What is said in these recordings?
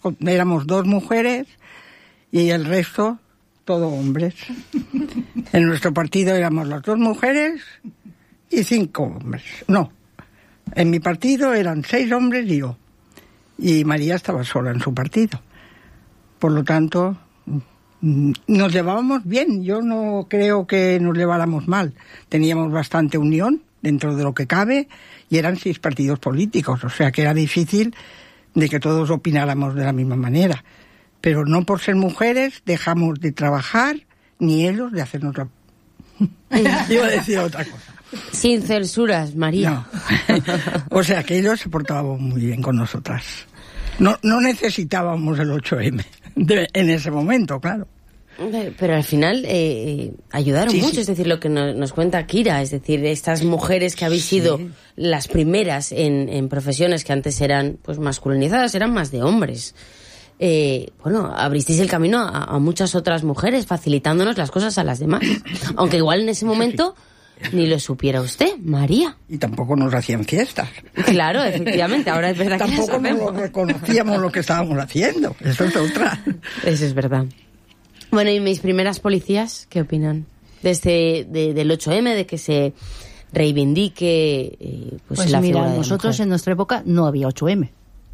éramos 2 mujeres y el resto, todo hombres. En nuestro partido éramos las 2 mujeres y 5 hombres. No, en mi partido eran 6 hombres y yo. Y María estaba sola en su partido. Por lo tanto, nos llevábamos bien. Yo no creo que nos lleváramos mal. Teníamos bastante unión dentro de lo que cabe y eran 6 partidos políticos. O sea que era difícil de que todos opináramos de la misma manera. Pero no por ser mujeres dejamos de trabajar ni ellos de hacernos la... Iba a decir otra cosa. Sin censuras, María. No. O sea que ellos se portaban muy bien con nosotras. No necesitábamos el 8M en ese momento, claro. Pero al final ayudaron mucho, sí. Es decir, lo que nos cuenta Kira, es decir, estas mujeres que habéis sido las primeras en profesiones que antes eran pues masculinizadas, eran más de hombres. Bueno, abristeis el camino a muchas otras mujeres, facilitándonos las cosas a las demás. Aunque igual en ese momento ni lo supiera usted, María. Y tampoco nos hacían fiestas. Claro, efectivamente, ahora es verdad que tampoco nos reconocíamos lo que estábamos haciendo. Eso es otra. Eso es verdad. Bueno, ¿y mis primeras policías qué opinan? Desde del 8M, de que se reivindique pues la mira, figura de nosotros mujer. En nuestra época no había 8M.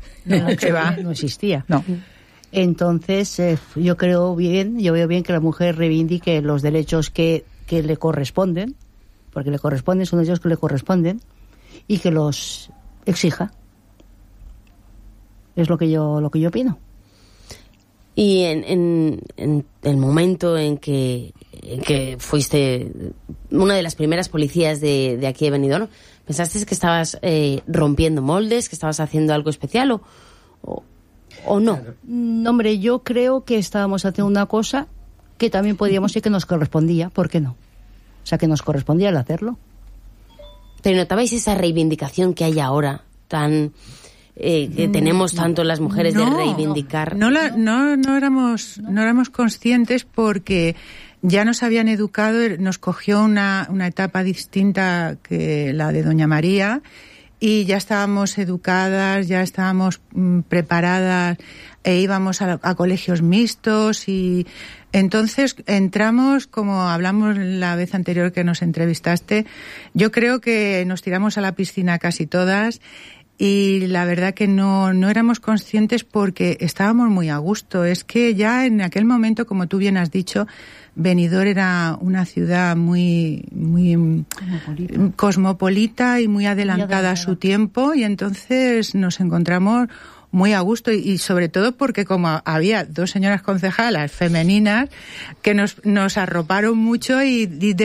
No existía. No. Entonces, yo veo bien que la mujer reivindique los derechos que le corresponden, porque le corresponden, son derechos que le corresponden, y que los exija. Es lo que yo opino. Y en el momento en que fuiste una de las primeras policías de aquí de Benidorm, ¿pensaste que estabas rompiendo moldes, que estabas haciendo algo especial o no? Hombre, yo creo que estábamos haciendo una cosa que también podíamos y que nos correspondía, ¿por qué no? O sea, que nos correspondía el hacerlo. Pero ¿notabais esa reivindicación que hay ahora tan... que tenemos tanto las mujeres de reivindicar? No éramos conscientes porque ya nos habían educado, nos cogió una etapa distinta que la de Doña María y ya estábamos educadas, ya estábamos preparadas e íbamos a colegios mixtos y entonces entramos, como hablamos la vez anterior que nos entrevistaste, yo creo que nos tiramos a la piscina casi todas. Y la verdad que no éramos conscientes porque estábamos muy a gusto. Es que ya en aquel momento, como tú bien has dicho, Benidorm era una ciudad muy cosmopolita y muy adelantada a su tiempo y entonces nos encontramos muy a gusto y sobre todo porque como había 2 señoras concejalas femeninas que nos arroparon mucho y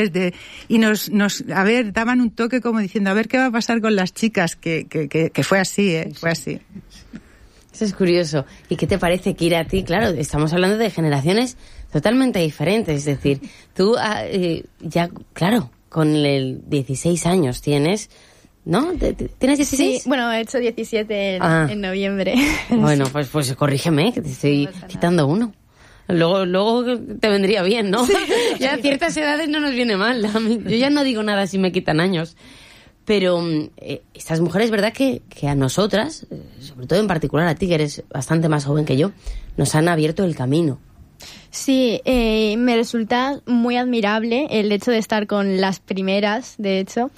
nos daban un toque como diciendo a ver qué va a pasar con las chicas que fue así, fue así. Eso es curioso. ¿Y qué te parece, Kira, a ti? Claro, estamos hablando de generaciones totalmente diferentes, es decir, tú ya, claro, con el 16 años tienes... ¿No? ¿Tienes 16? Sí, bueno, he hecho 17 en noviembre. Bueno, pues corrígeme, que te estoy quitando uno. Luego te vendría bien, ¿no? Sí. Ya a ciertas edades no nos viene mal. Yo ya no digo nada si me quitan años. Pero estas mujeres, ¿verdad? Que a nosotras, sobre todo en particular a ti, que eres bastante más joven que yo, nos han abierto el camino. Sí, me resulta muy admirable el hecho de estar con las primeras, de hecho,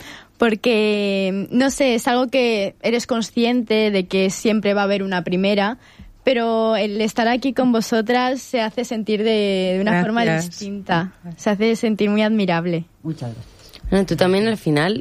porque, no sé, es algo que eres consciente de que siempre va a haber una primera, pero el estar aquí con vosotras se hace sentir de una forma distinta, se hace sentir muy admirable. Muchas gracias. Bueno, tú también al final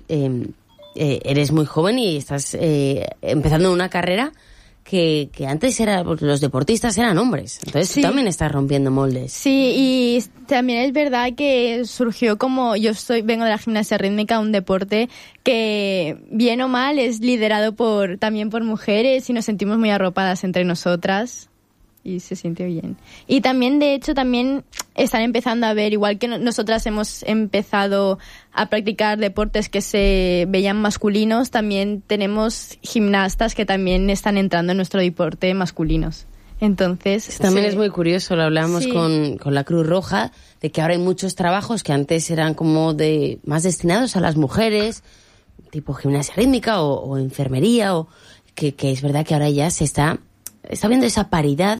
eres muy joven y estás empezando una carrera que antes los deportistas eran hombres, entonces sí. Tú también estás rompiendo moldes. Sí, y también es verdad que surgió como vengo de la gimnasia rítmica, un deporte que bien o mal es liderado también por mujeres y nos sentimos muy arropadas entre nosotras y se siente bien. Y también, de hecho, también están empezando a ver, igual que nosotras hemos empezado a practicar deportes que se veían masculinos, también tenemos gimnastas que también están entrando en nuestro deporte masculinos. Entonces también es muy curioso, lo hablábamos con la Cruz Roja, de que ahora hay muchos trabajos que antes eran como más destinados a las mujeres, tipo gimnasia rítmica o enfermería, o que es verdad que ahora ya se está viendo esa paridad